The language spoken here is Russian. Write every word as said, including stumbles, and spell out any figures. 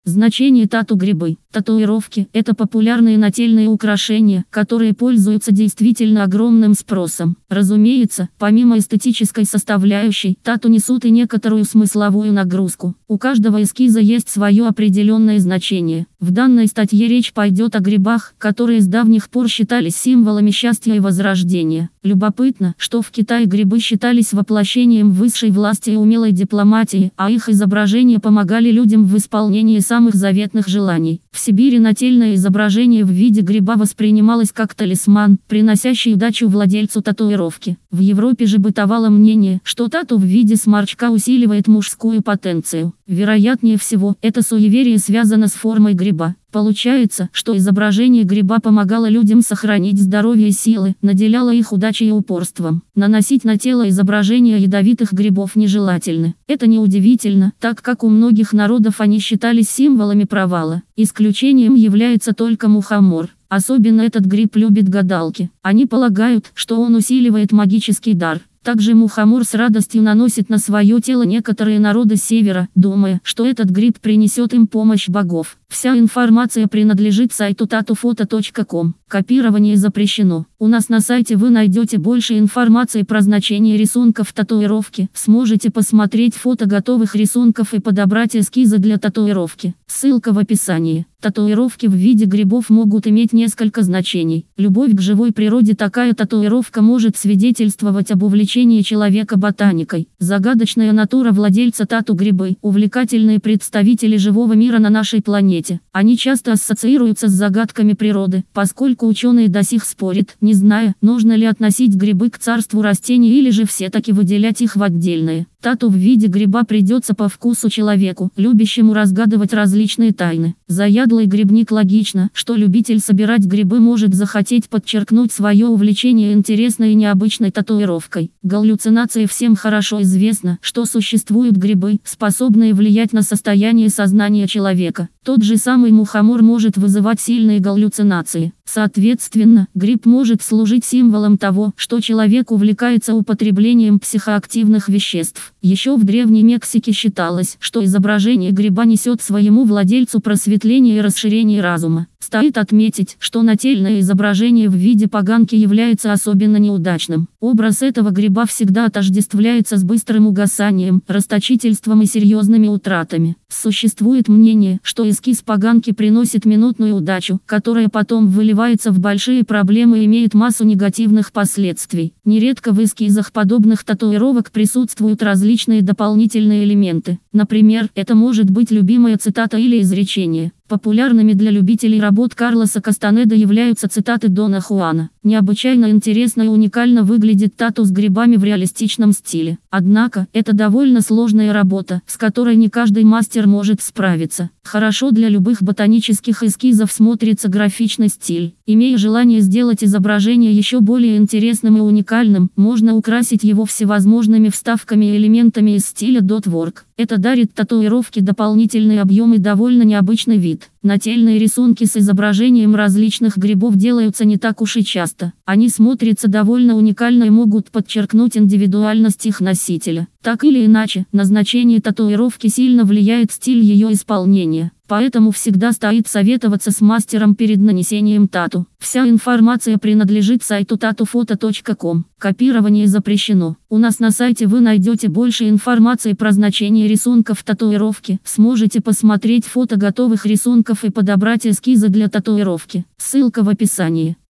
Значение тату-грибы. Татуировки – это популярные нательные украшения, которые пользуются действительно огромным спросом. Разумеется, помимо эстетической составляющей, тату несут и некоторую смысловую нагрузку. У каждого эскиза есть свое определенное значение. В данной статье речь пойдет о грибах, которые с давних пор считались символами счастья и возрождения. Любопытно, что в Китае грибы считались воплощением высшей власти и умелой дипломатии, а их изображения помогали людям в исполнении самых заветных желаний. В Сибири нательное изображение в виде гриба воспринималось как талисман, приносящий удачу владельцу татуировки. В Европе же бытовало мнение, что тату в виде сморчка усиливает мужскую потенцию. Вероятнее всего, это суеверие связано с формой гриба. Получается, что изображение гриба помогало людям сохранить здоровье и силы, наделяло их удачей и упорством. Наносить на тело изображения ядовитых грибов нежелательно. Это неудивительно, так как у многих народов они считались символами провала. Исключением является только мухомор. Особенно этот гриб любят гадалки. Они полагают, что он усиливает магический дар. Также мухомор с радостью наносит на свое тело некоторые народы севера, думая, что этот гриб принесет им помощь богов. Вся информация принадлежит сайту татуфото точка ком. Копирование запрещено. У нас на сайте вы найдете больше информации про значение рисунков татуировки. Сможете посмотреть фото готовых рисунков и подобрать эскизы для татуировки. Ссылка в описании. Татуировки в виде грибов могут иметь несколько значений. Любовь к живой природе. Такая татуировка может свидетельствовать об увлечении человека ботаникой. Загадочная натура владельца тату-грибы. Увлекательные представители живого мира на нашей планете. Они часто ассоциируются с загадками природы, поскольку ученые до сих спорят, не зная, нужно ли относить грибы к царству растений или же все-таки выделять их в отдельные. Тату в виде гриба придется по вкусу человеку, любящему разгадывать различные тайны. Заядлый грибник. Логично, что любитель собирать грибы может захотеть подчеркнуть свое увлечение интересной и необычной татуировкой. Галлюцинации. Всем хорошо известно, что существуют грибы, способные влиять на состояние сознания человека. Тот же самый мухомор может вызывать сильные галлюцинации. Соответственно, гриб может служить символом того, что человек увлекается употреблением психоактивных веществ. Еще в Древней Мексике считалось, что изображение гриба несет своему владельцу просветление и расширение разума. Стоит отметить, что нательное изображение в виде поганки является особенно неудачным. Образ этого гриба всегда отождествляется с быстрым угасанием, расточительством и серьезными утратами. Существует мнение, что эскиз поганки приносит минутную удачу, которая потом выливается в большие проблемы и имеет массу негативных последствий. Нередко в эскизах подобных татуировок присутствуют различные дополнительные элементы. Например, это может быть любимая цитата или изречение. Популярными для любителей работ Карлоса Кастанеда являются цитаты Дона Хуана. Необычайно интересно и уникально выглядит тату с грибами в реалистичном стиле. Однако, это довольно сложная работа, с которой не каждый мастер может справиться. Хорошо для любых ботанических эскизов смотрится графичный стиль. Имея желание сделать изображение еще более интересным и уникальным, можно украсить его всевозможными вставками и элементами из стиля дотворк. Это дарит татуировке дополнительный объем и довольно необычный вид. Нательные рисунки с изображением различных грибов делаются не так уж и часто. Они смотрятся довольно уникально и могут подчеркнуть индивидуальность их носителя. Так или иначе, назначение татуировки сильно влияет стиль ее исполнения. Поэтому всегда стоит советоваться с мастером перед нанесением тату. Вся информация принадлежит сайту татуфото точка ком. Копирование запрещено. У нас на сайте вы найдете больше информации про значение рисунков татуировки. Сможете посмотреть фото готовых рисунков и подобрать эскизы для татуировки. Ссылка в описании.